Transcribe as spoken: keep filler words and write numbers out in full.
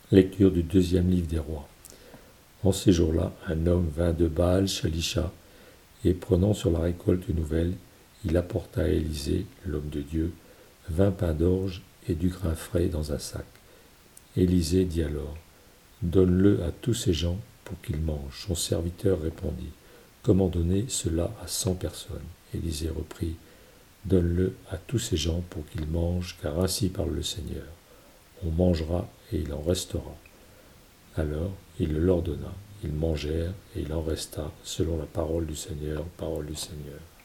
Lecture du deuxième livre des rois. En ces jours-là, un homme vint de Baal Shalisha, et prenant sur la récolte une nouvelle, il apporta à Élisée, l'homme de Dieu, vingt pains d'orge et du grain frais dans un sac. Élisée dit alors, « Donne-le à tous ces gens pour qu'ils mangent. » Son serviteur répondit, « Comment donner cela à cent personnes ?» Élisée reprit, « Donne-le à tous ces gens pour qu'ils mangent, car ainsi parle le Seigneur. On mangera et il en restera. » Alors il le leur donna. Ils mangèrent et il en resta, selon la parole du Seigneur, parole du Seigneur.